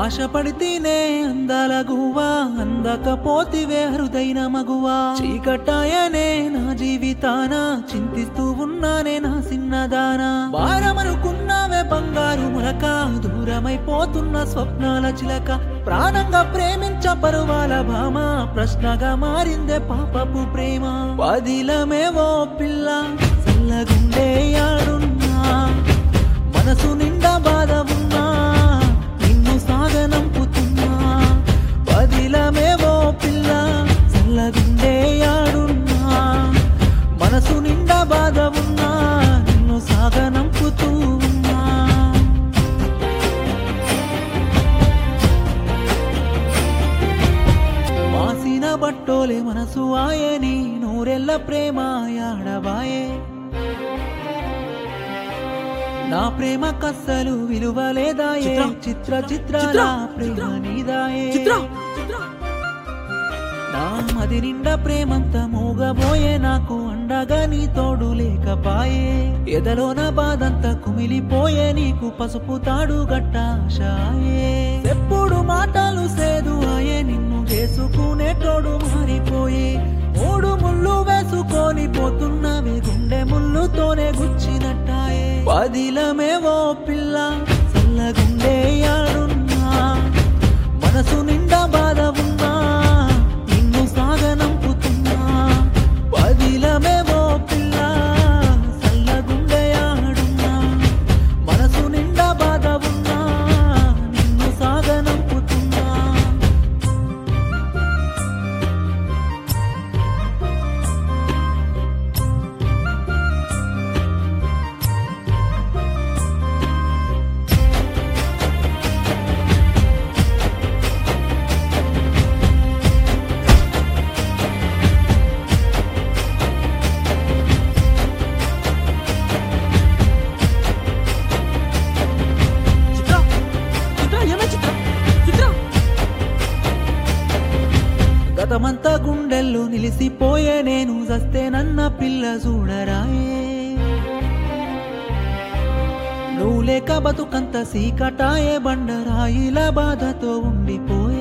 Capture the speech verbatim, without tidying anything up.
ఆశపడితేనే అందాల గువ్వా అందకపోతివే హృదైన మగువా చీకటాయనే నా జీవితాన చింతిస్తూ ఉన్నానే నా సిన్నదానా భారమనుకున్నావే బంగారు ములక దూరమైపోతున్న స్వప్నాల చిలక ప్రాణంగా ప్రేమించ పరువాల భామ ప్రశ్నగా మారిందే పాపపు ప్రేమ పదిలమేవో పిల్ల చల్లగుండే యాడున్నా మనసు నిండా బాధ ఉన్నా నిన్ను సాగనంపుతున్నా పదిలమేవో పిల్ల చల్లగుండే యాడున్నా మనసు నిండా బాధ ఉన్నా నిన్ను సాగనంపుతూ ఉన్నా మాసిన బట్టోలే మనసు ఆయని నూరెళ్ళ ప్రేమ యాడబాయే నా ప్రేమ కస్సలు విలువలేదాయే చిత్ర చిత్ర ప్రేమ నీదాయే నా మది నిండా ప్రేమంత మోగబోయే నాకు అండగా నీ తోడు లేకపాయే ఎదలోన బాధంతా కుమిలిపోయే నీకు పసుపు తాడు గట్టాశాయే ఎప్పుడు మాటలు సేదు ఆయే నిన్ను చేసుకునే తోడు మారిపోయే మూడు ముళ్ళు వేసుకొని పోతున్నవి గుండె ముళ్ళుతోనే గుచ్చినట్టాయే పదిలమేవో పిల్ల చల్లగుండే యాడున్నా మనసు నిండా బాధ ఉన్నా నిన్ను సాగనంపుతున్నా పదిలమేవో పిల్ల చల్లగుండే యాడున్నా మనసు నిండా బాధ ఉన్నా నిన్ను సాగనంపుతున్నా గతమంతా గుండెల్లో నిలిసిపోయే నేను చస్తే నన్న పిల్ల చూడరాయే నువ్వు లేక బతుకంత సీకటాయే బండరాయిల బాధతో ఉండిపోయే